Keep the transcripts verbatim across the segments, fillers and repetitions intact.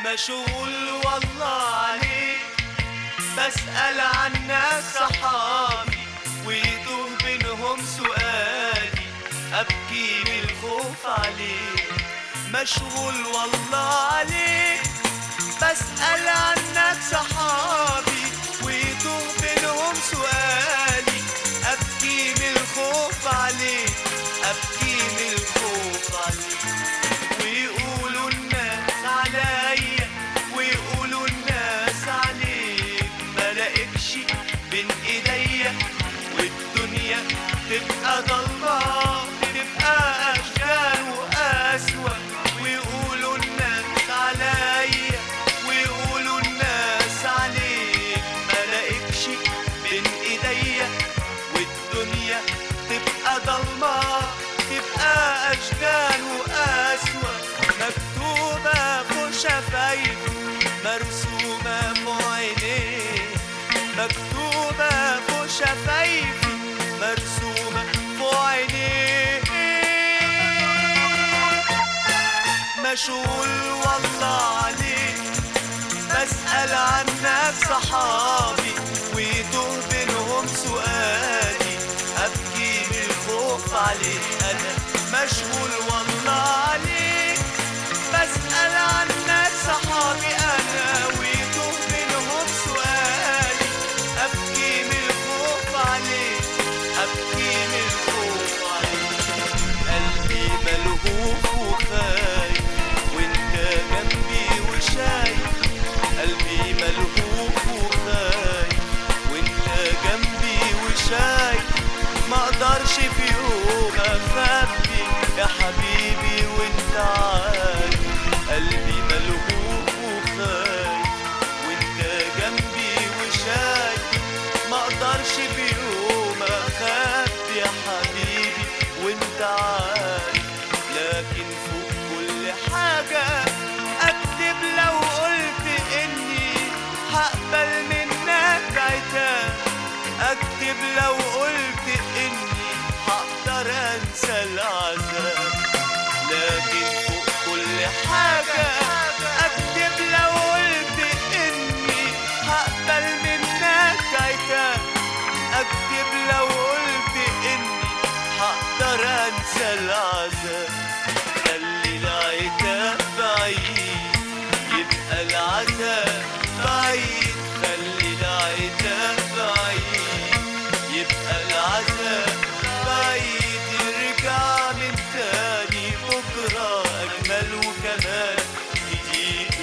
مشغول والله عليك، بسأل عنك صحابي ويتوه بينهم سؤالي، أبكي من الخوف عليك. مشغول والله عليك، بسأل عنك صحابي ويتوه بينهم سؤالي، أبكي من الخوف عليك، أبكي من الخوف عليك. ويقولوا الناس عليا ويقولوا الناس عليك، ملاقيكش بين ايديا والدنيا تبقى ضلمة، تبقى أشجار وقسوة. ويقولوا الناس عليا ويقولوا الناس عليك، ملاقيكش بين ايديا والدنيا تبقى ضلمة، تبقى أشجار وقسوة. مكتوبة فوق شفايف مرسومة فوق عينيه، مكتوبة فوق شفايفي مرسومة فوق عينيه. مشغول والله عليك، بسأل عنك صحابي ويتوه بينهم سؤالي، أبكي من الخوف عليك. أنا مشغول والله عليك، بسأل عنك صحابي أنا ويتوه بينهم سؤالي، أبكي من الخوف عليك، أبكي من الخوف عليك. قلبي ملهوف وخايف وانت جنبي وشايف، قلبي ملهوف وخايف وانت جنبي وشايف. ما اقدرش في يوم اخبي يا حبيبي وانت عارف، قلبي ملهوف وخايف وانت جنبي وشايف. ما اقدرش في يوم اخبي يا حبيبي وانت عارف. لكن فوق كل حاجة اكذب لو قلت اني هقبل منك عتاب، اكذب لو قلت اني هقدر انسى العذاب. لكن فوق كل حاجة اكذب لو قلت اني هقبل منك عتاب، اكذب لو قلت اني هقدر انسى العذاب. خلي العتاب بعيد يبقى العذاب بعيد، خلي العتاب بعيد يبقى العذاب بعيد. يرجع من تاني بكرة أجمل وكمان جديد.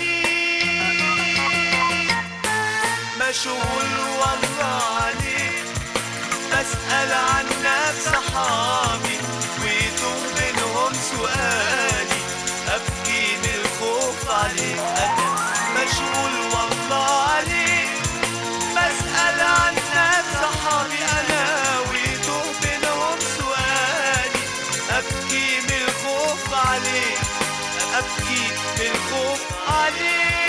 مشغول والله عليك، بسأل عنك صحابي ويتوه بينهم سؤالي، أبكي من الخوف عليك. أنا مشغول والله عليك، بسأل عنك صحابي أنا ويتوه بينهم سؤالي، أبكي من الخوف عليك، أبكي من الخوف عليك.